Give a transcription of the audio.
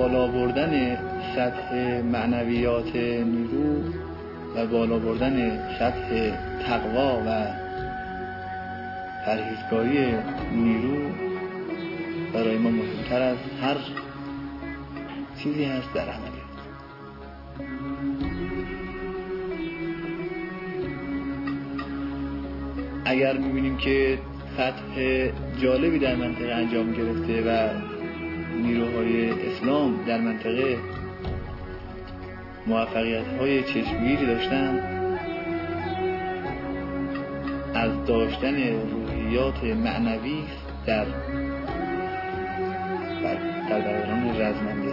بالا بردن سطح معنویات نیرو و بالا بردن سطح تقوا و پرهیزگاری نیرو برای ما مهمتر از هر چیزی هست در عملیات. اگر می‌بینیم که فتح جالبی در منطقه انجام گرفته و نیروهای اسلام در منطقه موفقیت‌های چشمگیری داشتن، از داشتن روحیات معنوی در دوران رزمندگی